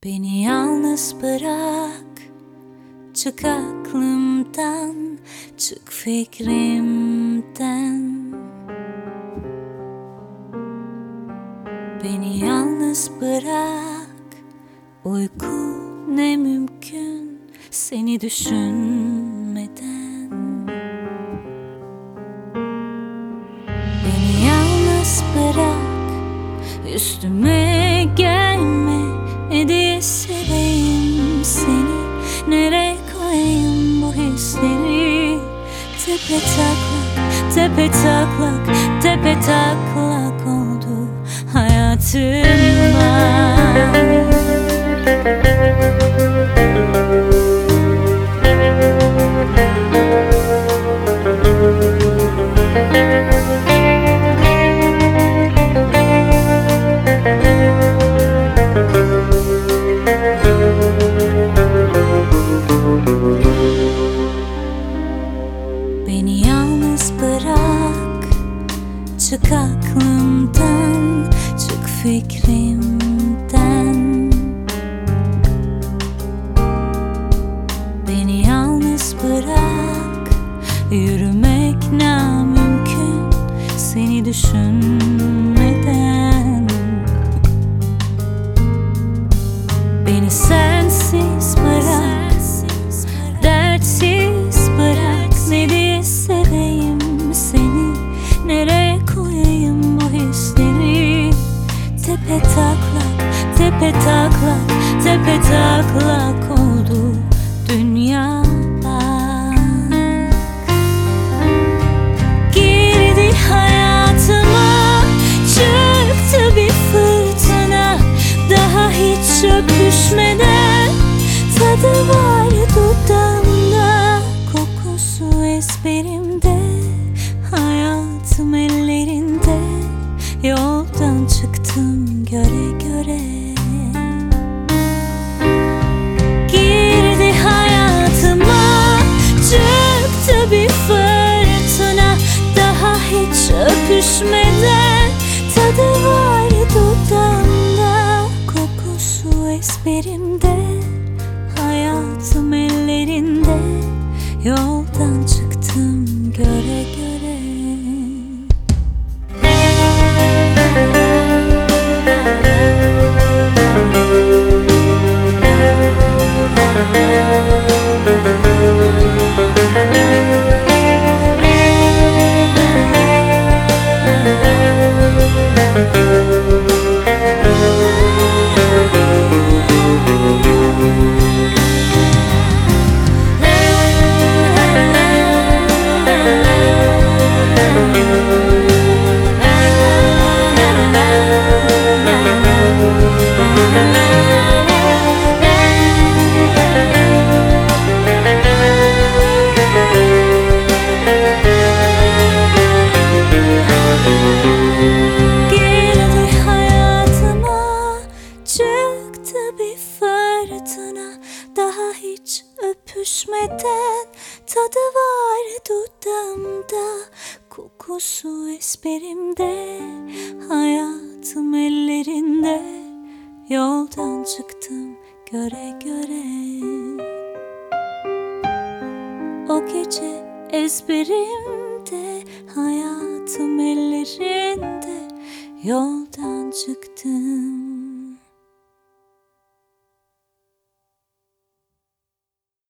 Beni yalnız bırak, çık aklımdan, çık fikrimden. Beni yalnız bırak, uyku ne mümkün seni düşünmeden. Beni yalnız bırak, üstüme gelme, ne diye seveyim seni, nereye koyayım bu hisleri? Tepe taklak, tepe taklak, tepe taklak oldu hayatımda. Beni yalnız bırak, çık aklımdan, çık fikrimden. Beni yalnız bırak, yürümek namümkün seni düşünmeden. Beni sensiz bırak, dertsiz bırak, ne diye seveyim seni, nereye koyayım bu hisleri? Tepe taklak, tepe taklak, tepe taklak oldu dünya. Girdi hayatıma, çıktı bir fırtına, daha hiç öpüşmeden. Tadı var dudağımda, kokusu ezberimde, hayatım ellerinde. Yoldan çıktım göre göre. Girdi hayatıma, çıktı bir fırtına, daha hiç öpüşmeden. Tadı var dudağımda, kokusu ezberimde, hayatım ellerinde. Yoldan çıktım göre göre. Daha hiç öpüşmeden, tadı var dudağımda, kokusu ezberimde, hayatım ellerinde. Yoldan çıktım göre göre. O gece ezberimde, hayatım ellerinde. Yoldan çıktım